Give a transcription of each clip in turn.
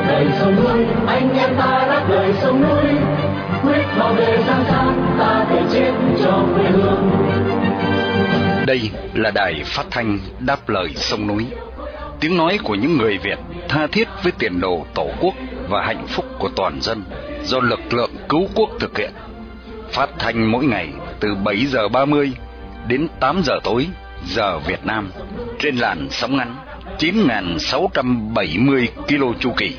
đáp lời sông núi, anh em ta đáp lời sông núi, quyết bảo vệ Giang San, ta thể chết cho quê hương. Đây là đài phát thanh Đáp lời sông núi, tiếng nói của những người Việt tha thiết với tiền đồ Tổ quốc và hạnh phúc của toàn dân, do lực lượng cứu quốc thực hiện. Phát thanh mỗi ngày từ 7 giờ 30 đến 8 giờ tối giờ Việt Nam trên làn sóng ngắn 9.670 km chu kỳ.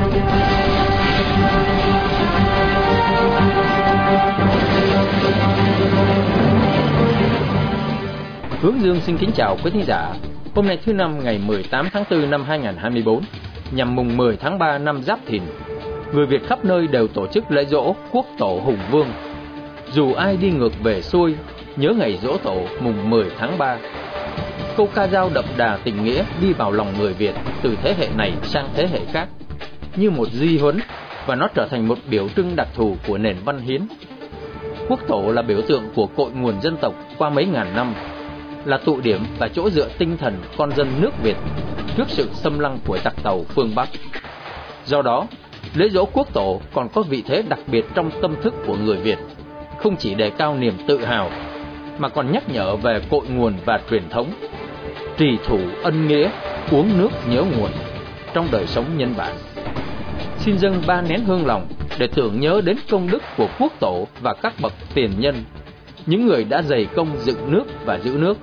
Hướng Dương xin kính chào quý thính giả. Hôm nay thứ Năm ngày 18 tháng 4 năm 2024, nhằm mùng 10 tháng 3 năm Giáp Thìn, người Việt khắp nơi đều tổ chức lễ giỗ Quốc Tổ Hùng Vương. Dù ai đi ngược về xuôi, nhớ ngày giỗ tổ mùng 10 tháng 3. Câu ca dao đậm đà tình nghĩa đi vào lòng người Việt từ thế hệ này sang thế hệ khác, như một di huấn, và nó trở thành một biểu trưng đặc thù của nền văn hiến. Quốc Tổ là biểu tượng của cội nguồn dân tộc qua mấy ngàn năm, là tụ điểm và chỗ dựa tinh thần con dân nước Việt trước sự xâm lăng của giặc tàu phương Bắc. Do đó, lễ giỗ Quốc Tổ còn có vị thế đặc biệt trong tâm thức của người Việt, không chỉ đề cao niềm tự hào, mà còn nhắc nhở về cội nguồn và truyền thống, trì thủ ân nghĩa, uống nước nhớ nguồn trong đời sống nhân bản. Xin dâng 3 nén hương lòng để tưởng nhớ đến công đức của Quốc Tổ và các bậc tiền nhân, những người đã dày công dựng nước và giữ nước.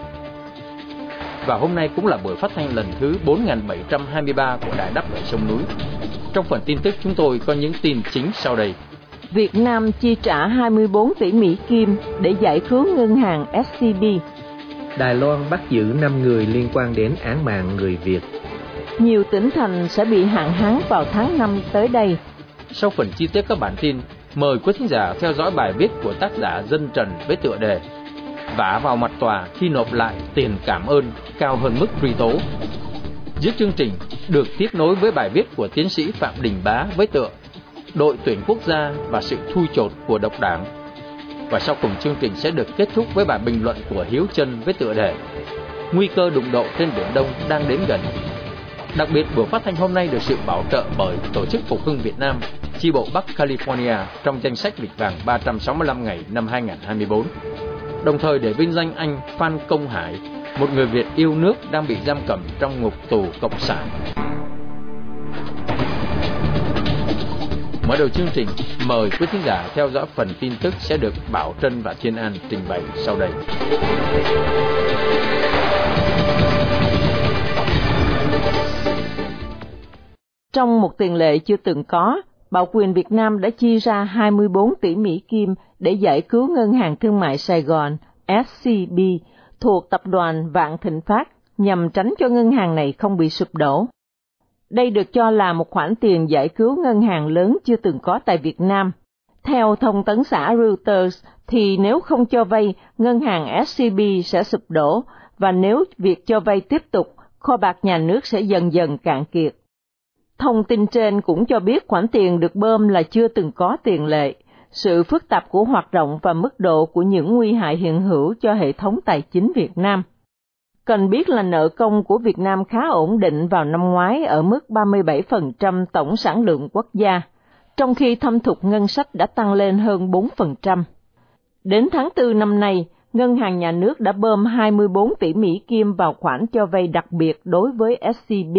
Và hôm nay cũng là buổi phát thanh lần thứ 4723 của Đài Đáp lời sông núi. Trong phần tin tức chúng tôi có những tin chính sau đây. Việt Nam chi trả 24 tỷ Mỹ Kim để giải cứu ngân hàng SCB. Đài Loan bắt giữ 5 người liên quan đến án mạng người Việt. Nhiều tỉnh thành sẽ bị hạn hán vào tháng 5 tới đây. Sau phần chi tiết các bản tin, mời quý thính giả theo dõi bài viết của tác giả Dân Trần với tựa đề Vả vào mặt tòa khi nộp lại tiền cảm ơn cao hơn mức truy tố. Giữa chương trình được tiếp nối với bài viết của tiến sĩ Phạm Đình Bá với tựa Đội tuyển quốc gia và sự thui chột của độc đảng. Và sau cùng chương trình sẽ được kết thúc với bài bình luận của Hiếu Trân với tựa đề Nguy cơ đụng độ trên Biển Đông đang đến gần. Đặc biệt, buổi phát thanh hôm nay được sự bảo trợ bởi Tổ chức Phục hưng Việt Nam, chi bộ Bắc California trong danh sách lịch vàng 365 ngày năm 2024. Đồng thời để vinh danh anh Phan Công Hải, một người Việt yêu nước đang bị giam cầm trong ngục tù cộng sản. Mở đầu chương trình, mời quý thính giả theo dõi phần tin tức sẽ được Bảo Trân và Thiên An trình bày sau đây. Trong một tiền lệ chưa từng có, Bảo quyền Việt Nam đã chi ra 24 tỷ Mỹ Kim để giải cứu Ngân hàng Thương mại Sài Gòn SCB thuộc tập đoàn Vạn Thịnh Phát nhằm tránh cho ngân hàng này không bị sụp đổ. Đây được cho là một khoản tiền giải cứu ngân hàng lớn chưa từng có tại Việt Nam. Theo thông tấn xã Reuters, thì nếu không cho vay, ngân hàng SCB sẽ sụp đổ, và nếu việc cho vay tiếp tục, kho bạc nhà nước sẽ dần dần cạn kiệt. Thông tin trên cũng cho biết khoản tiền được bơm là chưa từng có tiền lệ, sự phức tạp của hoạt động và mức độ của những nguy hại hiện hữu cho hệ thống tài chính Việt Nam. Cần biết là nợ công của Việt Nam khá ổn định vào năm ngoái ở mức 37% tổng sản lượng quốc gia, trong khi thâm hụt ngân sách đã tăng lên hơn 4%. Đến tháng 4 năm nay, Ngân hàng Nhà nước đã bơm 24 tỷ Mỹ Kim vào khoản cho vay đặc biệt đối với SCB.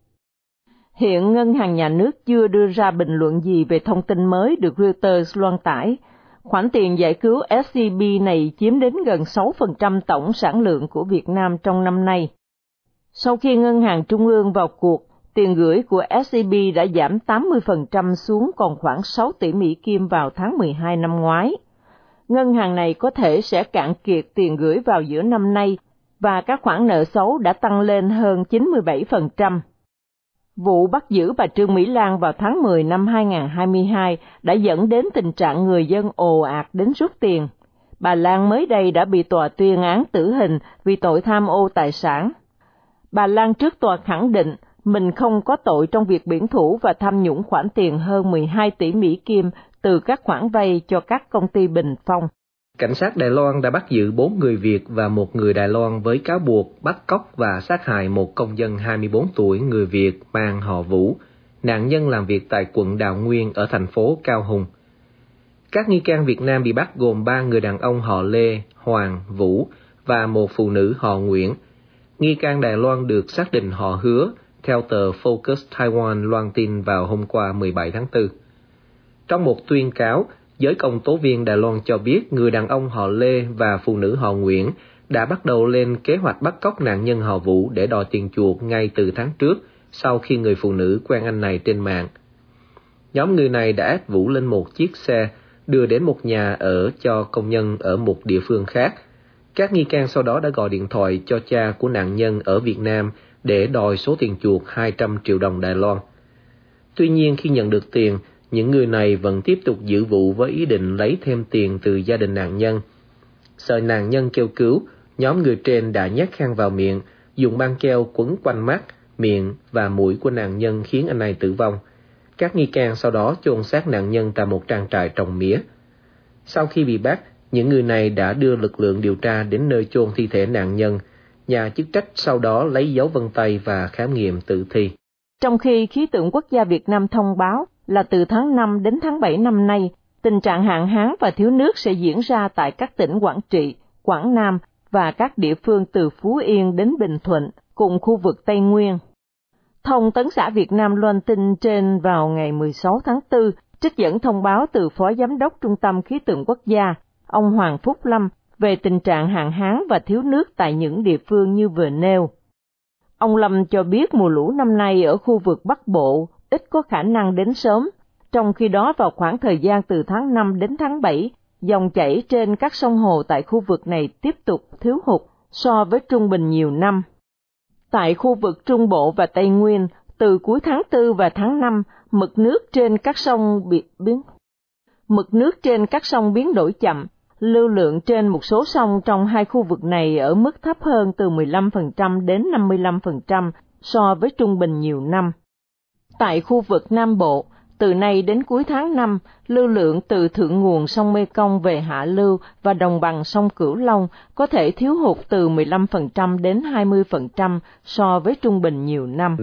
Hiện Ngân hàng Nhà nước chưa đưa ra bình luận gì về thông tin mới được Reuters loan tải. Khoản tiền giải cứu SCB này chiếm đến gần 6% tổng sản lượng của Việt Nam trong năm nay. Sau khi Ngân hàng Trung ương vào cuộc, tiền gửi của SCB đã giảm 80% xuống còn khoảng 6 tỷ Mỹ Kim vào tháng 12 năm ngoái. Ngân hàng này có thể sẽ cạn kiệt tiền gửi vào giữa năm nay, và các khoản nợ xấu đã tăng lên hơn 97%. Vụ bắt giữ bà Trương Mỹ Lan vào tháng 10 năm 2022 đã dẫn đến tình trạng người dân ồ ạt đến rút tiền. Bà Lan mới đây đã bị tòa tuyên án tử hình vì tội tham ô tài sản. Bà Lan trước tòa khẳng định mình không có tội trong việc biển thủ và tham nhũng khoản tiền hơn 12 tỷ Mỹ Kim từ các khoản vay cho các công ty Bình Phong. Cảnh sát Đài Loan đã bắt giữ 4 người Việt và 1 người Đài Loan với cáo buộc bắt cóc và sát hại một công dân 24 tuổi người Việt mang họ Vũ, nạn nhân làm việc tại quận Đào Nguyên ở thành phố Cao Hùng. Các nghi can Việt Nam bị bắt gồm 3 người đàn ông họ Lê, Hoàng, Vũ và một phụ nữ họ Nguyễn. Nghi can Đài Loan được xác định họ Hứa, theo tờ Focus Taiwan loan tin vào hôm qua 17 tháng 4. Trong một tuyên cáo, giới công tố viên Đài Loan cho biết người đàn ông họ Lê và phụ nữ họ Nguyễn đã bắt đầu lên kế hoạch bắt cóc nạn nhân họ Vũ để đòi tiền chuộc ngay từ tháng trước, sau khi người phụ nữ quen anh này trên mạng. Nhóm người này đã ép Vũ lên một chiếc xe, đưa đến một nhà ở cho công nhân ở một địa phương khác. Các nghi can sau đó đã gọi điện thoại cho cha của nạn nhân ở Việt Nam để đòi số tiền chuộc 200 triệu đồng Đài Loan. Tuy nhiên khi nhận được tiền, những người này vẫn tiếp tục giữ Vũ với ý định lấy thêm tiền từ gia đình nạn nhân. Sợ nạn nhân kêu cứu, nhóm người trên đã nhét khăn vào miệng, dùng băng keo quấn quanh mắt, miệng và mũi của nạn nhân khiến anh này tử vong. Các nghi can sau đó chôn xác nạn nhân tại một trang trại trồng mía. Sau khi bị bắt, những người này đã đưa lực lượng điều tra đến nơi chôn thi thể nạn nhân. Nhà chức trách sau đó lấy dấu vân tay và khám nghiệm tử thi. Trong khi khí tượng quốc gia Việt Nam thông báo là từ tháng 5 đến tháng 7 năm nay, tình trạng hạn hán và thiếu nước sẽ diễn ra tại các tỉnh Quảng Trị, Quảng Nam và các địa phương từ Phú Yên đến Bình Thuận, cùng khu vực Tây Nguyên. Thông tấn xã Việt Nam loan tin trên vào ngày 16 tháng 4, trích dẫn thông báo từ Phó Giám đốc Trung tâm Khí tượng Quốc gia, ông Hoàng Phúc Lâm, về tình trạng hạn hán và thiếu nước tại những địa phương như vừa nêu. Ông Lâm cho biết mùa lũ năm nay ở khu vực Bắc Bộ ít có khả năng đến sớm, trong khi đó vào khoảng thời gian từ tháng 5 đến tháng 7, dòng chảy trên các sông hồ tại khu vực này tiếp tục thiếu hụt so với trung bình nhiều năm. Tại khu vực Trung Bộ và Tây Nguyên, từ cuối tháng 4 và tháng 5, mực nước trên các sông biến đổi chậm, lưu lượng trên một số sông trong hai khu vực này ở mức thấp hơn từ 15% đến 55% so với trung bình nhiều năm. Tại khu vực Nam Bộ, từ nay đến cuối tháng 5, lưu lượng từ thượng nguồn sông Mekong về hạ lưu và đồng bằng sông Cửu Long có thể thiếu hụt từ 15% đến 20% so với trung bình nhiều năm.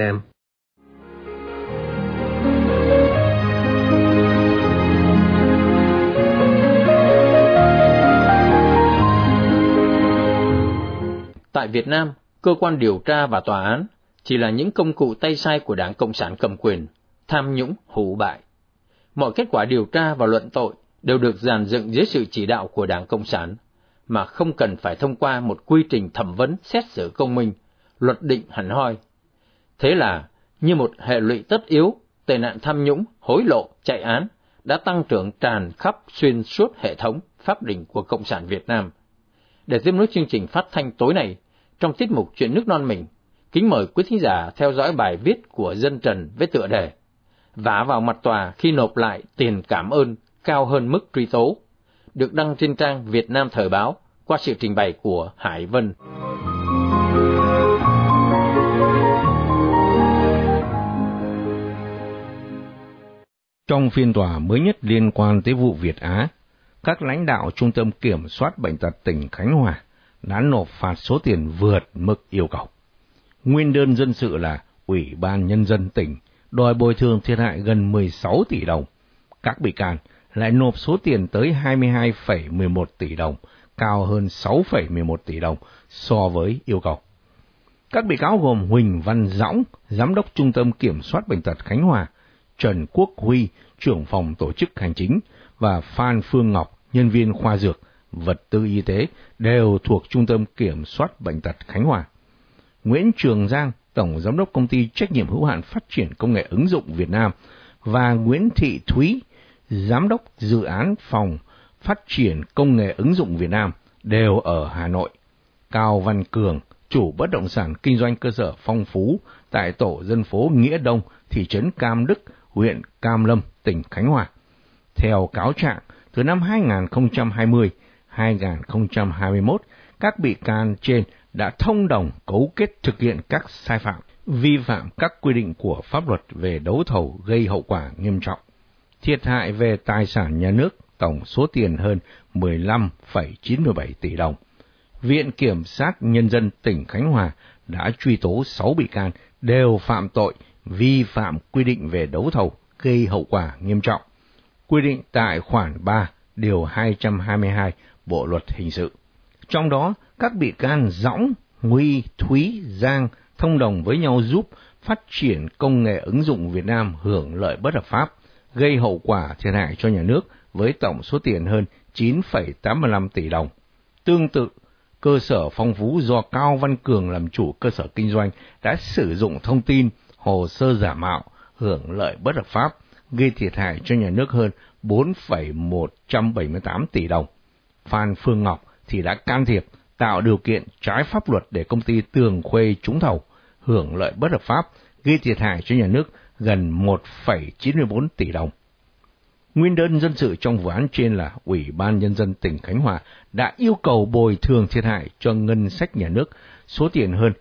Tại Việt Nam, cơ quan điều tra và tòa án chỉ là những công cụ tay sai của Đảng Cộng sản cầm quyền, tham nhũng, hủ bại. Mọi kết quả điều tra và luận tội đều được dàn dựng dưới sự chỉ đạo của Đảng Cộng sản, mà không cần phải thông qua một quy trình thẩm vấn xét xử công minh, luật định hẳn hoi. Thế là, như một hệ lụy tất yếu, tệ nạn tham nhũng, hối lộ, chạy án đã tăng trưởng tràn khắp xuyên suốt hệ thống pháp định của Cộng sản Việt Nam. Để tiếp nối chương trình phát thanh tối nay, trong tiết mục Chuyện nước non mình, kính mời quý thính giả theo dõi bài viết của Dân Trần với tựa đề Vả vào mặt tòa khi nộp lại tiền cảm ơn cao hơn mức truy tố, được đăng trên trang Việt Nam Thời báo qua sự trình bày của Hải Vân. Trong phiên tòa mới nhất liên quan tới vụ Việt Á, các lãnh đạo Trung tâm Kiểm soát Bệnh tật tỉnh Khánh Hòa đã nộp phạt số tiền vượt mức yêu cầu. Nguyên đơn dân sự là Ủy ban Nhân dân tỉnh đòi bồi thường thiệt hại gần 16 tỷ đồng. Các bị can lại nộp số tiền tới 22,11 tỷ đồng, cao hơn 6,11 tỷ đồng so với yêu cầu. Các bị cáo gồm Huỳnh Văn Dõng, Giám đốc Trung tâm Kiểm soát Bệnh tật Khánh Hòa, Trần Quốc Huy, trưởng phòng tổ chức hành chính, và Phan Phương Ngọc, nhân viên khoa dược, vật tư y tế, đều thuộc Trung tâm Kiểm soát Bệnh tật Khánh Hòa. Nguyễn Trường Giang, Tổng Giám đốc Công ty Trách nhiệm hữu hạn Phát triển Công nghệ ứng dụng Việt Nam, và Nguyễn Thị Thúy, Giám đốc Dự án Phòng Phát triển Công nghệ ứng dụng Việt Nam, đều ở Hà Nội. Cao Văn Cường, chủ bất động sản kinh doanh cơ sở Phong Phú tại tổ dân phố Nghĩa Đông, thị trấn Cam Đức, huyện Cam Lâm, tỉnh Khánh Hòa. Theo cáo trạng, từ năm 2020-2021, các bị can trên đã thông đồng cấu kết thực hiện các sai phạm, vi phạm các quy định của pháp luật về đấu thầu gây hậu quả nghiêm trọng. Thiệt hại về tài sản nhà nước tổng số tiền hơn 15,97 tỷ đồng. Viện Kiểm sát Nhân dân tỉnh Khánh Hòa đã truy tố 6 bị can đều phạm tội vi phạm quy định về đấu thầu gây hậu quả nghiêm trọng, quy định tại khoản 3 điều 222 Bộ luật hình sự. Trong đó, các bị can Dõng, Nguy, Thúy, Giang thông đồng với nhau giúp phát triển công nghệ ứng dụng Việt Nam hưởng lợi bất hợp pháp, gây hậu quả thiệt hại cho nhà nước với tổng số tiền hơn 9,85 tỷ đồng. Tương tự, cơ sở Phong Phú do Cao Văn Cường làm chủ cơ sở kinh doanh đã sử dụng thông tin, hồ sơ giả mạo, hưởng lợi bất hợp pháp, gây thiệt hại cho nhà nước hơn 4,178 tỷ đồng. Phan Phương Ngọc thì đã can thiệp, tạo điều kiện trái pháp luật để công ty Tường Khuê trúng thầu, hưởng lợi bất hợp pháp, gây thiệt hại cho nhà nước gần 1,94 tỷ đồng. Nguyên đơn dân sự trong vụ án trên là Ủy ban Nhân dân tỉnh Khánh Hòa đã yêu cầu bồi thường thiệt hại cho ngân sách nhà nước số tiền hơn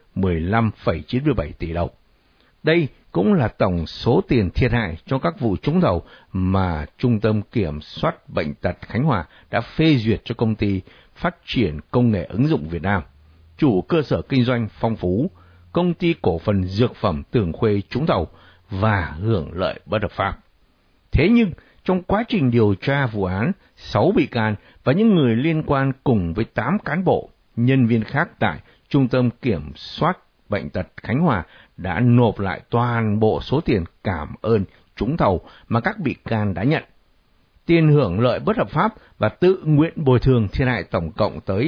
15,97 tỷ đồng. Đây cũng là tổng số tiền thiệt hại cho các vụ trúng thầu mà Trung tâm Kiểm soát Bệnh tật Khánh Hòa đã phê duyệt cho công ty Phát triển Công nghệ ứng dụng Việt Nam, chủ cơ sở kinh doanh Phong Phú, công ty cổ phần dược phẩm Tường Khuê trúng thầu và hưởng lợi bất hợp pháp. Thế nhưng, trong quá trình điều tra vụ án, 6 bị can và những người liên quan cùng với 8 cán bộ, nhân viên khác tại Trung tâm Kiểm soát Bệnh tật Khánh Hòa đã nộp lại toàn bộ số tiền cảm ơn trúng thầu mà các bị can đã nhận. Tiền hưởng lợi bất hợp pháp và tự nguyện bồi thường thiệt hại tổng cộng tới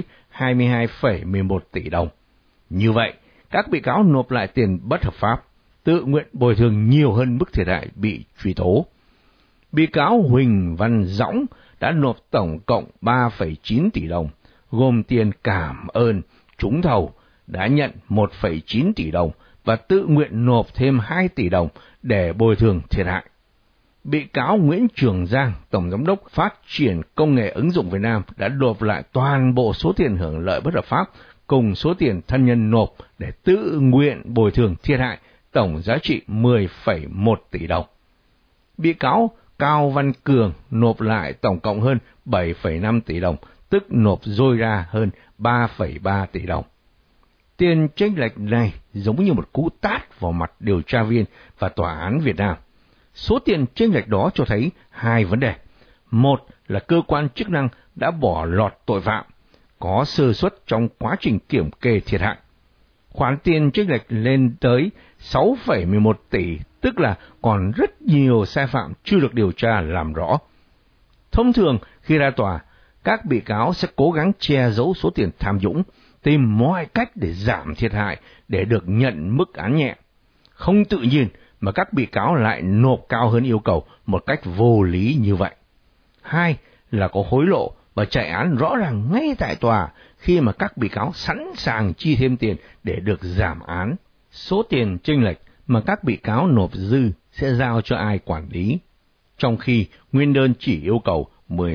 22,11 tỷ đồng. Như vậy, các bị cáo nộp lại tiền bất hợp pháp, tự nguyện bồi thường nhiều hơn mức thiệt hại bị truy tố. Bị cáo Huỳnh Văn Dõng đã nộp tổng cộng 3,9 tỷ đồng, gồm tiền cảm ơn trúng thầu đã nhận 1,9 tỷ đồng và tự nguyện nộp thêm 2 tỷ đồng để bồi thường thiệt hại. Bị cáo Nguyễn Trường Giang, Tổng Giám đốc Phát triển Công nghệ ứng dụng Việt Nam đã nộp lại toàn bộ số tiền hưởng lợi bất hợp pháp cùng số tiền thân nhân nộp để tự nguyện bồi thường thiệt hại tổng giá trị 10,1 tỷ đồng. Bị cáo Cao Văn Cường nộp lại tổng cộng hơn 7,5 tỷ đồng, tức nộp dôi ra hơn 3,3 tỷ đồng. Tiền chênh lệch này giống như một cú tát vào mặt điều tra viên và tòa án Việt Nam. Số tiền chênh lệch đó cho thấy hai vấn đề. Một là cơ quan chức năng đã bỏ lọt tội phạm, có sơ suất trong quá trình kiểm kê thiệt hại. Khoản tiền chênh lệch lên tới 6,11 tỷ, tức là còn rất nhiều sai phạm chưa được điều tra làm rõ. Thông thường khi ra tòa, các bị cáo sẽ cố gắng che giấu số tiền tham nhũng, tìm mọi cách để giảm thiệt hại để được nhận mức án nhẹ. Không tự nhiên mà các bị cáo lại nộp cao hơn yêu cầu một cách vô lý như vậy. Hai là có hối lộ và chạy án rõ ràng ngay tại tòa khi mà các bị cáo sẵn sàng chi thêm tiền để được giảm án. Số tiền chênh lệch mà các bị cáo nộp dư sẽ giao cho ai quản lý, trong khi nguyên đơn chỉ yêu cầu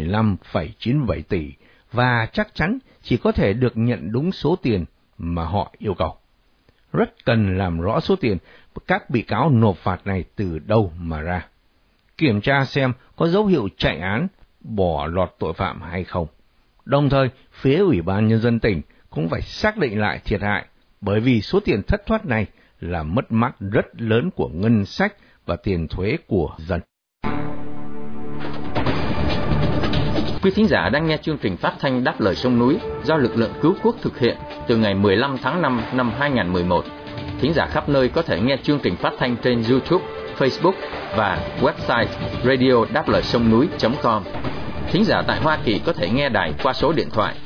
15,97 tỷ và chắc chắn chỉ có thể được nhận đúng số tiền mà họ yêu cầu. Rất cần làm rõ số tiền các bị cáo nộp phạt này từ đâu mà ra. Kiểm tra xem có dấu hiệu chạy án, bỏ lọt tội phạm hay không. Đồng thời, phía Ủy ban Nhân dân tỉnh cũng phải xác định lại thiệt hại, bởi vì số tiền thất thoát này là mất mát rất lớn của ngân sách và tiền thuế của dân. Quý thính giả đang nghe chương trình phát thanh Đáp Lời Sông Núi do lực lượng cứu quốc thực hiện từ ngày 15 tháng 5 năm 2011. Thính giả khắp nơi có thể nghe chương trình phát thanh trên YouTube, Facebook và website radio-đáp-lời-sông-núi.com. Thính giả tại Hoa Kỳ có thể nghe đài qua số điện thoại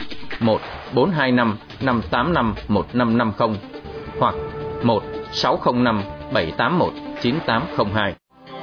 1-425-585-1550 hoặc 1-605-781-9802.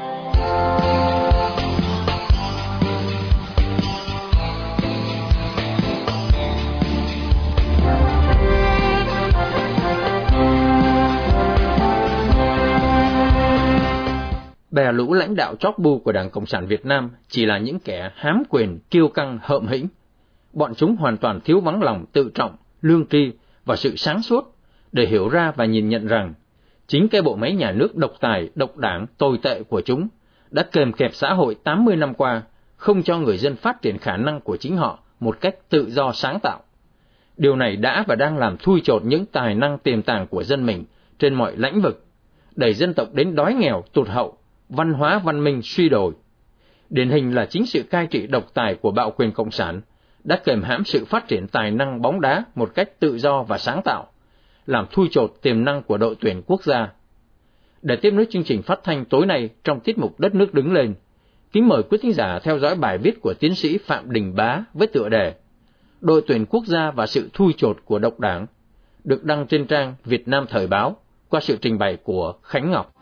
Bè lũ lãnh đạo chóp bu của Đảng Cộng sản Việt Nam chỉ là những kẻ hám quyền, kiêu căng, hợm hĩnh. Bọn chúng hoàn toàn thiếu vắng lòng tự trọng, lương tri và sự sáng suốt để hiểu ra và nhìn nhận rằng chính cái bộ máy nhà nước độc tài, độc đảng, tồi tệ của chúng đã kềm kẹp xã hội 80 năm qua, không cho người dân phát triển khả năng của chính họ một cách tự do sáng tạo. Điều này đã và đang làm thui chột những tài năng tiềm tàng của dân mình trên mọi lĩnh vực, đẩy dân tộc đến đói nghèo tụt hậu, văn hóa văn minh suy đồi. Điển hình là chính sự cai trị độc tài của bạo quyền cộng sản đã kềm hãm sự phát triển tài năng bóng đá một cách tự do và sáng tạo, làm thui chột tiềm năng của đội tuyển quốc gia. Để tiếp nối chương trình phát thanh tối nay trong tiết mục Đất nước đứng lên, kính mời quý thính giả theo dõi bài viết của tiến sĩ Phạm Đình Bá với tựa đề Đội tuyển quốc gia và sự thui chột của độc đảng, được đăng trên trang Việt Nam Thời báo qua sự trình bày của Khánh Ngọc.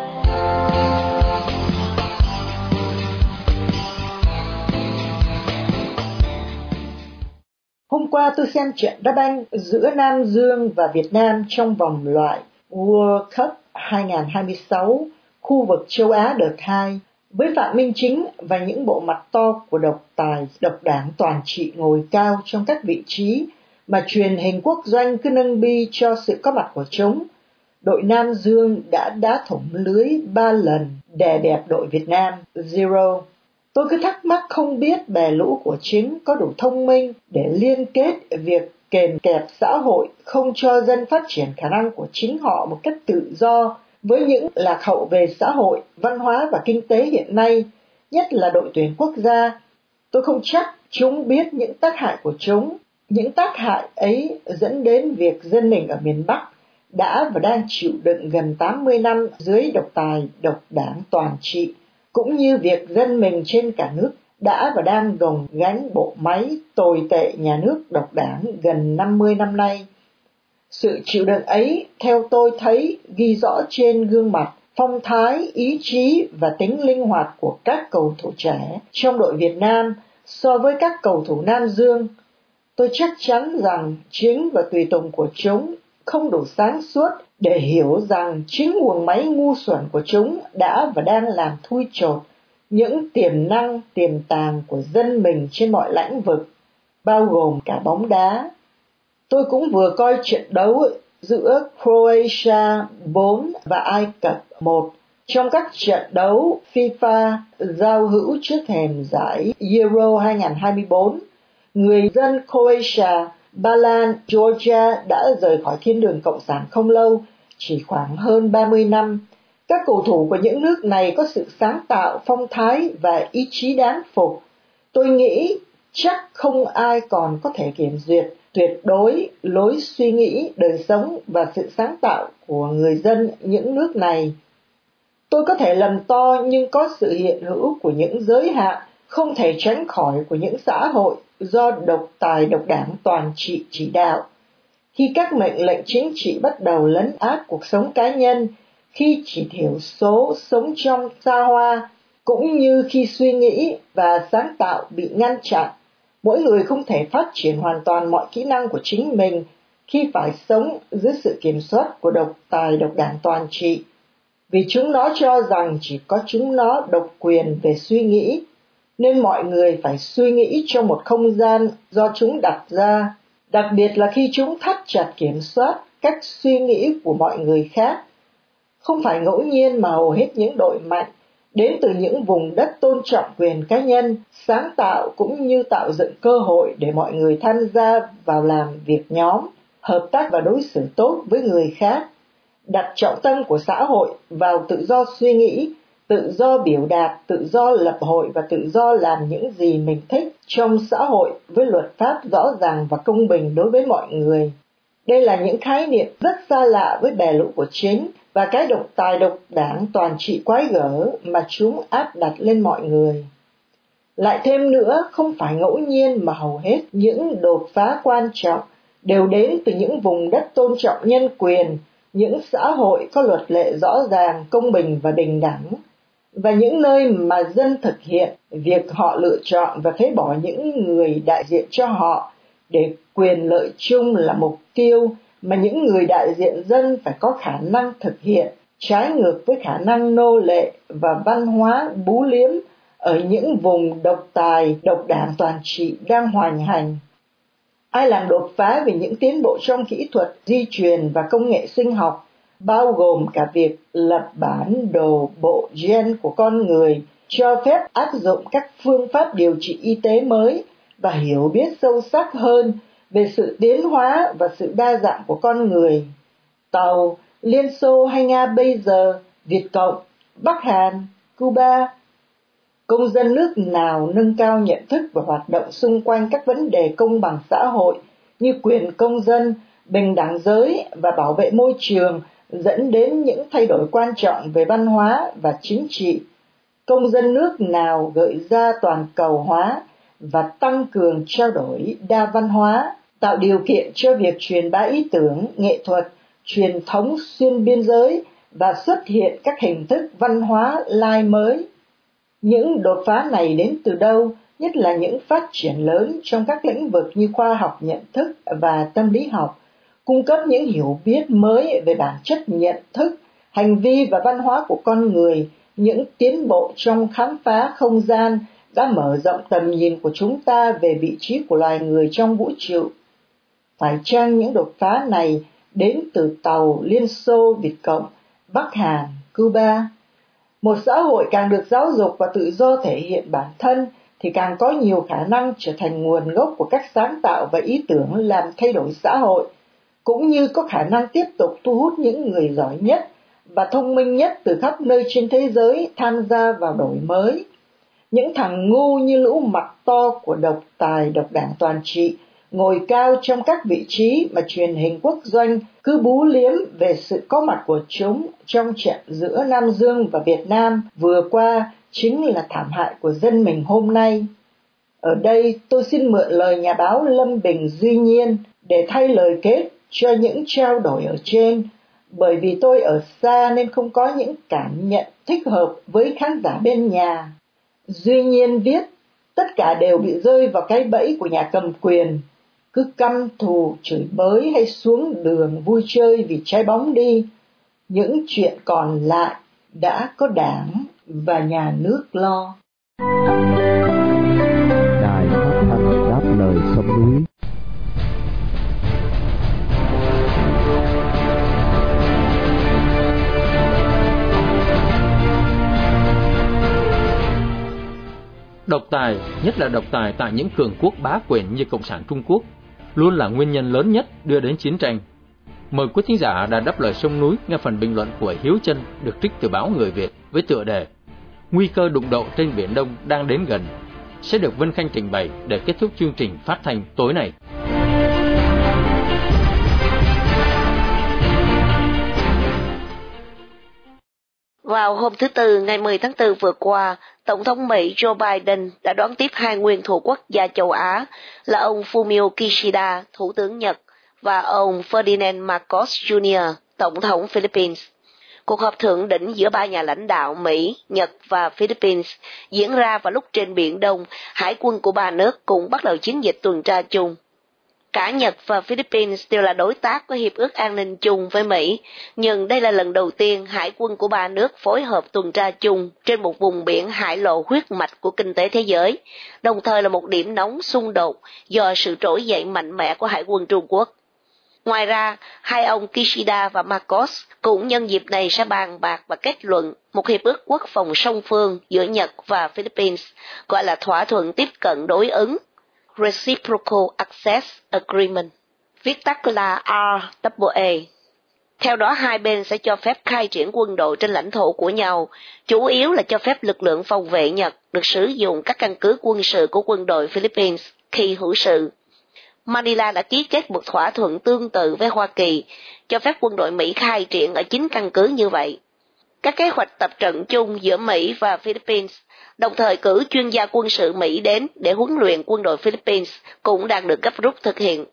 Hôm qua tôi xem trận đá banh giữa Nam Dương và Việt Nam trong vòng loại World Cup 2026, khu vực châu Á đợt 2, với Phạm Minh Chính và những bộ mặt to của độc tài, độc đảng toàn trị ngồi cao trong các vị trí mà truyền hình quốc doanh cứ nâng bi cho sự có mặt của chúng. Đội Nam Dương đã đá thủng lưới 3 lần, đè bẹp đội Việt Nam 0. Tôi cứ thắc mắc không biết bè lũ của Chính có đủ thông minh để liên kết việc kèm kẹp xã hội không cho dân phát triển khả năng của chính họ một cách tự do với những lạc hậu về xã hội, văn hóa và kinh tế hiện nay, nhất là đội tuyển quốc gia. Tôi không chắc chúng biết những tác hại của chúng. Những tác hại ấy dẫn đến việc dân mình ở miền Bắc đã và đang chịu đựng gần 80 năm dưới độc tài, độc đảng toàn trị, cũng như việc dân mình trên cả nước đã và đang gồng gánh bộ máy tồi tệ nhà nước độc đảng gần 50 năm nay. Sự chịu đựng ấy, theo tôi thấy, ghi rõ trên gương mặt, phong thái, ý chí và tính linh hoạt của các cầu thủ trẻ trong đội Việt Nam so với các cầu thủ Nam Dương. Tôi chắc chắn rằng Chính và tùy tùng của chúng không đủ sáng suốt để hiểu rằng chính guồng máy ngu xuẩn của chúng đã và đang làm thui chột những tiềm năng, tiềm tàng của dân mình trên mọi lĩnh vực, bao gồm cả bóng đá. Tôi cũng vừa coi trận đấu giữa Croatia 4 và Ai Cập 1 trong các trận đấu FIFA giao hữu trước thềm giải Euro 2024. Người dân Croatia, Ba Lan, Georgia đã rời khỏi thiên đường cộng sản không lâu, chỉ khoảng hơn 30 năm. Các cầu thủ của những nước này có sự sáng tạo, phong thái và ý chí đáng phục. Tôi nghĩ chắc không ai còn có thể kiểm duyệt tuyệt đối lối suy nghĩ, đời sống và sự sáng tạo của người dân những nước này. Tôi có thể lầm to, nhưng có sự hiện hữu của những giới hạn không thể tránh khỏi của những xã hội do độc tài, độc đảng toàn trị chỉ đạo. Khi các mệnh lệnh chính trị bắt đầu lấn át cuộc sống cá nhân, khi chỉ thiểu số sống trong xa hoa, cũng như khi suy nghĩ và sáng tạo bị ngăn chặn, mỗi người không thể phát triển hoàn toàn mọi kỹ năng của chính mình khi phải sống dưới sự kiểm soát của độc tài, độc đảng toàn trị. Vì chúng nó cho rằng chỉ có chúng nó độc quyền về suy nghĩ, nên mọi người phải suy nghĩ trong một không gian do chúng đặt ra, đặc biệt là khi chúng thắt chặt kiểm soát cách suy nghĩ của mọi người khác. Không phải ngẫu nhiên mà hầu hết những đội mạnh đến từ những vùng đất tôn trọng quyền cá nhân, sáng tạo cũng như tạo dựng cơ hội để mọi người tham gia vào làm việc nhóm, hợp tác và đối xử tốt với người khác, đặt trọng tâm của xã hội vào tự do suy nghĩ, tự do biểu đạt, tự do lập hội và tự do làm những gì mình thích trong xã hội với luật pháp rõ ràng và công bình đối với mọi người. Đây là những khái niệm rất xa lạ với bè lũ của Chính và cái độc tài, độc đảng toàn trị quái gở mà chúng áp đặt lên mọi người. Lại thêm nữa, không phải ngẫu nhiên mà hầu hết những đột phá quan trọng đều đến từ những vùng đất tôn trọng nhân quyền, những xã hội có luật lệ rõ ràng, công bình và bình đẳng, và những nơi mà dân thực hiện việc họ lựa chọn và phế bỏ những người đại diện cho họ để quyền lợi chung là mục tiêu mà những người đại diện dân phải có khả năng thực hiện, trái ngược với khả năng nô lệ và văn hóa bú liếm ở những vùng độc tài, độc đảng toàn trị đang hoành hành. Ai làm đột phá về những tiến bộ trong kỹ thuật, di truyền và công nghệ sinh học, bao gồm cả việc lập bản đồ bộ gen của con người, cho phép áp dụng các phương pháp điều trị y tế mới và hiểu biết sâu sắc hơn về sự tiến hóa và sự đa dạng của con người. Tàu, Liên Xô hay Nga bây giờ, Việt Cộng, Bắc Hàn, Cuba. Công dân nước nào nâng cao nhận thức và hoạt động xung quanh các vấn đề công bằng xã hội như quyền công dân, bình đẳng giới và bảo vệ môi trường dẫn đến những thay đổi quan trọng về văn hóa và chính trị. Công dân nước nào gợi ra toàn cầu hóa và tăng cường trao đổi đa văn hóa, tạo điều kiện cho việc truyền bá ý tưởng, nghệ thuật, truyền thống xuyên biên giới và xuất hiện các hình thức văn hóa lai mới. Những đột phá này đến từ đâu, nhất là những phát triển lớn trong các lĩnh vực như khoa học nhận thức và tâm lý học, cung cấp những hiểu biết mới về bản chất nhận thức, hành vi và văn hóa của con người. Những tiến bộ trong khám phá không gian đã mở rộng tầm nhìn của chúng ta về vị trí của loài người trong vũ trụ. Phải chăng những đột phá này đến từ Tàu, Liên Xô, Việt Cộng, Bắc Hàn, Cuba? Một xã hội càng được giáo dục và tự do thể hiện bản thân thì càng có nhiều khả năng trở thành nguồn gốc của các sáng tạo và ý tưởng làm thay đổi xã hội, cũng như có khả năng tiếp tục thu hút những người giỏi nhất và thông minh nhất từ khắp nơi trên thế giới tham gia vào đổi mới. Những thằng ngu như lũ mặt to của độc tài, độc đảng toàn trị, ngồi cao trong các vị trí mà truyền hình quốc doanh cứ bú liếm về sự có mặt của chúng trong trận giữa Nam Dương và Việt Nam vừa qua chính là thảm hại của dân mình hôm nay. Ở đây tôi xin mượn lời nhà báo Lâm Bình Duy Nhiên để thay lời kết cho những trao đổi ở trên, bởi vì tôi ở xa nên không có những cảm nhận thích hợp với khán giả bên nhà. Duy Nhiên viết, tất cả đều bị rơi vào cái bẫy của nhà cầm quyền, cứ căm thù, chửi bới hay xuống đường vui chơi vì trái bóng đi. Những chuyện còn lại đã có đảng và nhà nước lo. Đài Phát thanh Đáp Lời Sông Núi. Độc tài, nhất là độc tài tại những cường quốc bá quyền như Cộng sản Trung Quốc, luôn là nguyên nhân lớn nhất đưa đến chiến tranh. Mời quý thính giả đã Đáp Lời Sông Núi nghe phần bình luận của Hiếu Chân được trích từ báo Người Việt với tựa đề Nguy cơ đụng độ trên Biển Đông đang đến gần, sẽ được Vân Khanh trình bày để kết thúc chương trình phát thanh tối nay. Vào hôm thứ Tư, ngày 10 tháng 4 vừa qua, Tổng thống Mỹ Joe Biden đã đón tiếp hai nguyên thủ quốc gia châu Á là ông Fumio Kishida, Thủ tướng Nhật, và ông Ferdinand Marcos Jr., Tổng thống Philippines. Cuộc họp thượng đỉnh giữa ba nhà lãnh đạo Mỹ, Nhật và Philippines diễn ra vào lúc trên Biển Đông, hải quân của ba nước cũng bắt đầu chiến dịch tuần tra chung. Cả Nhật và Philippines đều là đối tác có hiệp ước an ninh chung với Mỹ, nhưng đây là lần đầu tiên hải quân của ba nước phối hợp tuần tra chung trên một vùng biển hải lộ huyết mạch của kinh tế thế giới, đồng thời là một điểm nóng xung đột do sự trỗi dậy mạnh mẽ của hải quân Trung Quốc. Ngoài ra, hai ông Kishida và Marcos cũng nhân dịp này sẽ bàn bạc và kết luận một hiệp ước quốc phòng song phương giữa Nhật và Philippines, gọi là thỏa thuận tiếp cận đối ứng, Reciprocal Access Agreement, viết tắt là RAA. Theo đó, hai bên sẽ cho phép khai triển quân đội trên lãnh thổ của nhau, chủ yếu là cho phép lực lượng phòng vệ Nhật được sử dụng các căn cứ quân sự của quân đội Philippines khi hữu sự. Manila đã ký kết một thỏa thuận tương tự với Hoa Kỳ, cho phép quân đội Mỹ khai triển ở 9 căn cứ như vậy. Các kế hoạch tập trận chung giữa Mỹ và Philippines, đồng thời cử chuyên gia quân sự Mỹ đến để huấn luyện quân đội Philippines cũng đang được gấp rút thực hiện.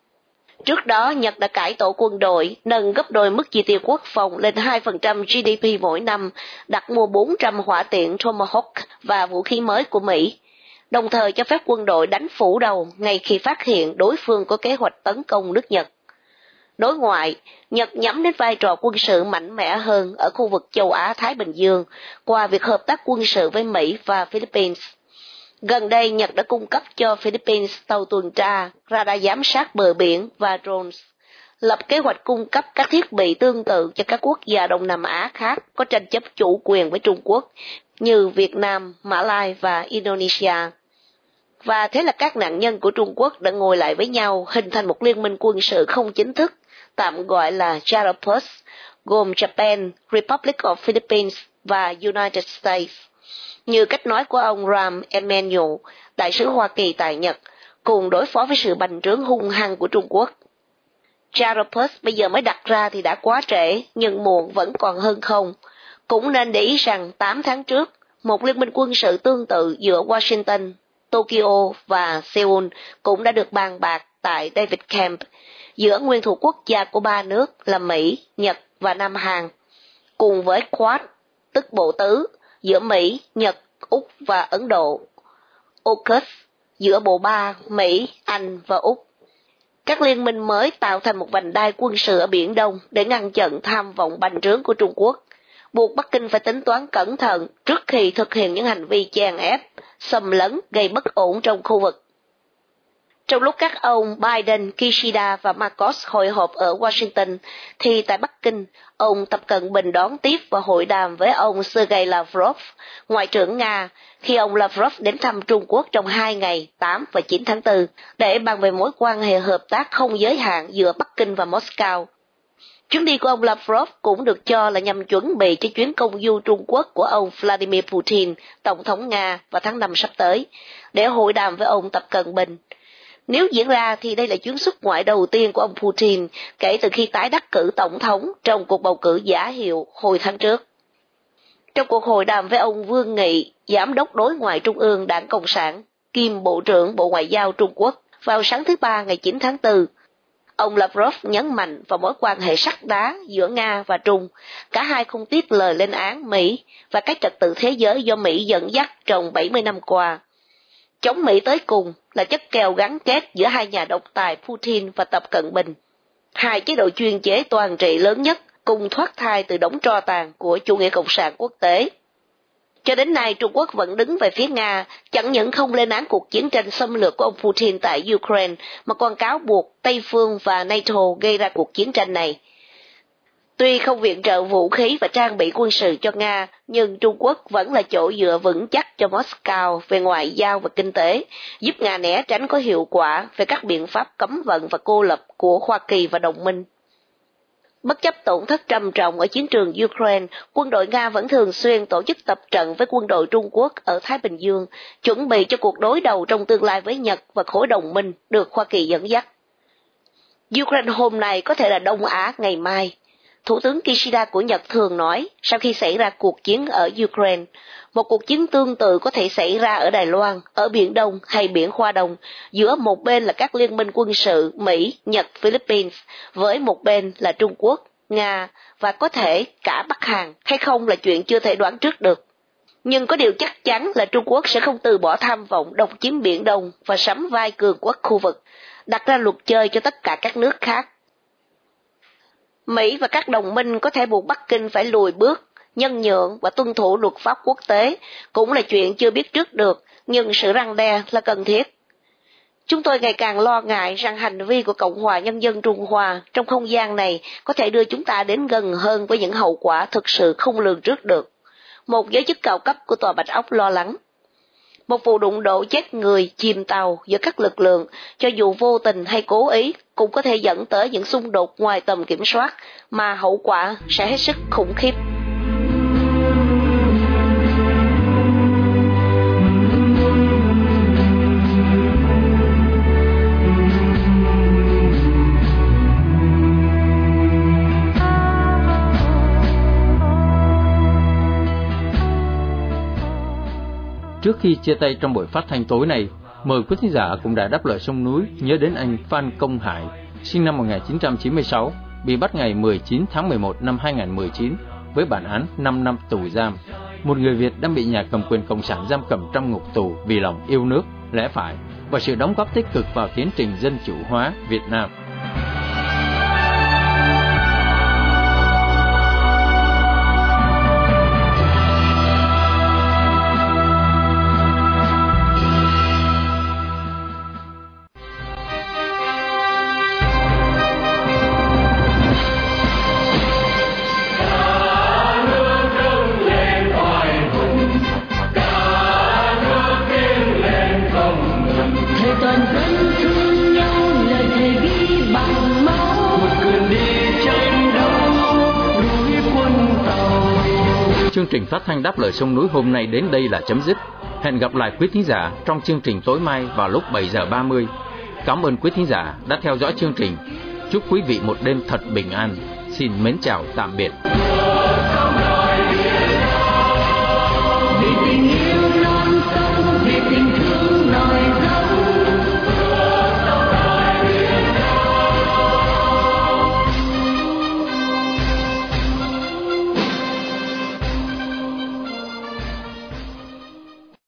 Trước đó, Nhật đã cải tổ quân đội, nâng gấp đôi mức chi tiêu quốc phòng lên 2% GDP mỗi năm, đặt mua 400 hỏa tiễn Tomahawk và vũ khí mới của Mỹ, đồng thời cho phép quân đội đánh phủ đầu ngay khi phát hiện đối phương có kế hoạch tấn công nước Nhật. Đối ngoại, Nhật nhắm đến vai trò quân sự mạnh mẽ hơn ở khu vực châu Á-Thái Bình Dương qua việc hợp tác quân sự với Mỹ và Philippines. Gần đây, Nhật đã cung cấp cho Philippines tàu tuần tra, radar giám sát bờ biển và drones, lập kế hoạch cung cấp các thiết bị tương tự cho các quốc gia Đông Nam Á khác có tranh chấp chủ quyền với Trung Quốc như Việt Nam, Mã Lai và Indonesia. Và thế là các nạn nhân của Trung Quốc đã ngồi lại với nhau hình thành một liên minh quân sự không chính thức, tạm gọi là JADOPUS, gồm Japan, Republic of Philippines và United States. Như cách nói của ông Rahm Emanuel, đại sứ Hoa Kỳ tại Nhật, cùng đối phó với sự bành trướng hung hăng của Trung Quốc. Charapus bây giờ mới đặt ra thì đã quá trễ, nhưng muộn vẫn còn hơn không. Cũng nên để ý rằng 8 tháng trước, một liên minh quân sự tương tự giữa Washington, Tokyo và Seoul cũng đã được bàn bạc tại David Camp giữa nguyên thủ quốc gia của 3 nước là Mỹ, Nhật và Nam Hàn, cùng với Quad, tức bộ tứ, giữa Mỹ, Nhật, Úc và Ấn Độ, AUKUS, giữa bộ ba Mỹ, Anh và Úc. Các liên minh mới tạo thành một vành đai quân sự ở Biển Đông để ngăn chặn tham vọng bành trướng của Trung Quốc, buộc Bắc Kinh phải tính toán cẩn thận trước khi thực hiện những hành vi chèn ép, xâm lấn, gây bất ổn trong khu vực. Trong lúc các ông Biden, Kishida và Marcos hội họp ở Washington, thì tại Bắc Kinh, ông Tập Cận Bình đón tiếp và hội đàm với ông Sergei Lavrov, Ngoại trưởng Nga, khi ông Lavrov đến thăm Trung Quốc trong 2 ngày 8 và 9 tháng 4, để bàn về mối quan hệ hợp tác không giới hạn giữa Bắc Kinh và Moscow. Chuyến đi của ông Lavrov cũng được cho là nhằm chuẩn bị cho chuyến công du Trung Quốc của ông Vladimir Putin, Tổng thống Nga, vào tháng 5 sắp tới, để hội đàm với ông Tập Cận Bình. Nếu diễn ra thì đây là chuyến xuất ngoại đầu tiên của ông Putin kể từ khi tái đắc cử tổng thống trong cuộc bầu cử giả hiệu hồi tháng trước. Trong cuộc hội đàm với ông Vương Nghị, Giám đốc đối ngoại Trung ương Đảng Cộng sản, kiêm Bộ trưởng Bộ Ngoại giao Trung Quốc, vào sáng thứ Ba ngày 9 tháng 4, ông Lavrov nhấn mạnh vào mối quan hệ sắt đá giữa Nga và Trung. Cả hai không tiếc lời lên án Mỹ và cái trật tự thế giới do Mỹ dẫn dắt trong 70 năm qua. Chống Mỹ tới cùng là chất keo gắn kết giữa hai nhà độc tài Putin và Tập Cận Bình, hai chế độ chuyên chế toàn trị lớn nhất cùng thoát thai từ đống tro tàn của chủ nghĩa cộng sản quốc tế. Cho đến nay, Trung Quốc vẫn đứng về phía Nga, chẳng những không lên án cuộc chiến tranh xâm lược của ông Putin tại Ukraine, mà còn cáo buộc Tây Phương và NATO gây ra cuộc chiến tranh này. Tuy không viện trợ vũ khí và trang bị quân sự cho Nga, nhưng Trung Quốc vẫn là chỗ dựa vững chắc cho Moscow về ngoại giao và kinh tế, giúp Nga né tránh có hiệu quả về các biện pháp cấm vận và cô lập của Hoa Kỳ và đồng minh. Bất chấp tổn thất trầm trọng ở chiến trường Ukraine, quân đội Nga vẫn thường xuyên tổ chức tập trận với quân đội Trung Quốc ở Thái Bình Dương, chuẩn bị cho cuộc đối đầu trong tương lai với Nhật và khối đồng minh được Hoa Kỳ dẫn dắt. Ukraine hôm nay có thể là Đông Á ngày mai. Thủ tướng Kishida của Nhật thường nói, sau khi xảy ra cuộc chiến ở Ukraine, một cuộc chiến tương tự có thể xảy ra ở Đài Loan, ở Biển Đông hay Biển Hoa Đông, giữa một bên là các liên minh quân sự Mỹ, Nhật, Philippines, với một bên là Trung Quốc, Nga và có thể cả Bắc Hàn hay không là chuyện chưa thể đoán trước được. Nhưng có điều chắc chắn là Trung Quốc sẽ không từ bỏ tham vọng độc chiếm Biển Đông và sắm vai cường quốc khu vực, đặt ra luật chơi cho tất cả các nước khác. Mỹ và các đồng minh có thể buộc Bắc Kinh phải lùi bước, nhân nhượng và tuân thủ luật pháp quốc tế, cũng là chuyện chưa biết trước được, nhưng sự răn đe là cần thiết. Chúng tôi ngày càng lo ngại rằng hành vi của Cộng hòa Nhân dân Trung Hoa trong không gian này có thể đưa chúng ta đến gần hơn với những hậu quả thực sự không lường trước được. Một giới chức cao cấp của Tòa Bạch Ốc lo lắng. Một vụ đụng độ chết người, chìm tàu giữa các lực lượng, cho dù vô tình hay cố ý, cũng có thể dẫn tới những xung đột ngoài tầm kiểm soát, mà hậu quả sẽ hết sức khủng khiếp. Trước khi chia tay trong buổi phát thanh tối này, mời quý thính giả cũng đã đáp lời sông núi nhớ đến anh Phan Công Hải, sinh năm 1996, bị bắt ngày 19 tháng 11 năm 2019 với bản án 5 năm tù giam. Một người Việt đang bị nhà cầm quyền Cộng sản giam cầm trong ngục tù vì lòng yêu nước, lẽ phải và sự đóng góp tích cực vào tiến trình dân chủ hóa Việt Nam. Toàn dân thương nhau lời thề ghi Chương trình phát thanh Đáp Lời Sông Núi hôm nay đến đây là chấm dứt. Hẹn gặp lại quý thính giả trong chương trình tối mai vào lúc 7 giờ 30. Cảm ơn quý thính giả đã theo dõi chương trình. Chúc quý vị một đêm thật bình an. Xin mến chào tạm biệt.